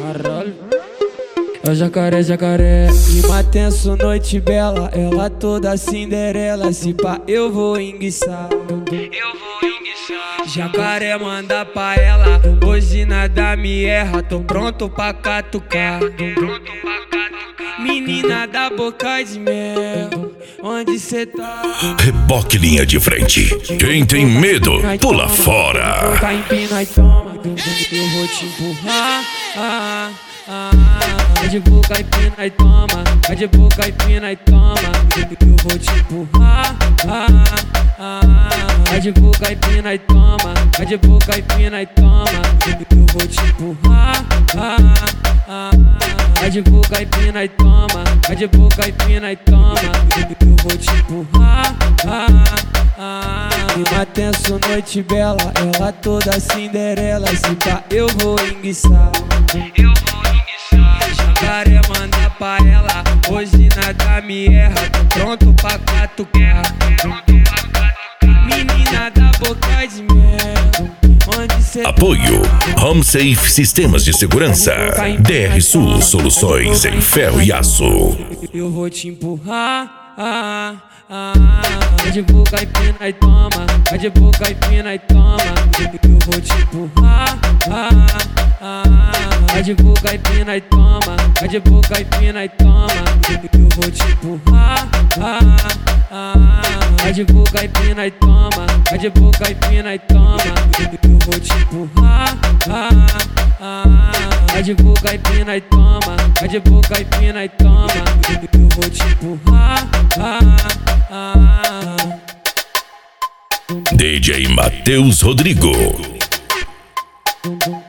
Caralho. É o jacaré, jacaré. Clima tenso, noite bela. Ela toda Cinderela. Se pá, eu vou enguiçar. Jacaré manda pra ela. Hoje nada me erra. Tô pronto pra catucar. Menina da boca de mel, onde cê tá? Reboque linha de frente. Quem tem medo, pula fora. Vai empina e toma. Eu vou te empurrar. Vai de boca, empina e toma. Vai de boca, empina e toma. Eu vou te empurrar. Vai de boca, empina e toma. Vai de boca, empina e toma. Eu vou te empurrar. Vai de boca, empina e toma. Vai de boca, empina e toma. Eu vou te empurrar. Clima tenso, noite bela. Ela toda Cinderela. Se pá, eu vou enguiçar. Jacaré manda pra ela. Hoje nada me erra. Tô pronto pra catucar. Menina da boca de mel, onde cê tá? Apoio Home Safe Sistemas de Segurança. DR Sul Soluções em Ferro e Aço. Eu vou te empurrar. Vai de boca, empina e toma. Vai de boca, empina e toma. Eu vou te empurrar. Vai de boca, empina e toma. Vai de boca, empina e toma. Eu vou te empurrar. Vai de boca, empina e toma. Vai de boca, empina e toma. Eu vou te empurrar. Vai de boca, empina e toma. Vai de boca, empina e toma. Eu vou te empurrar. DJ Matheus Rodrigo.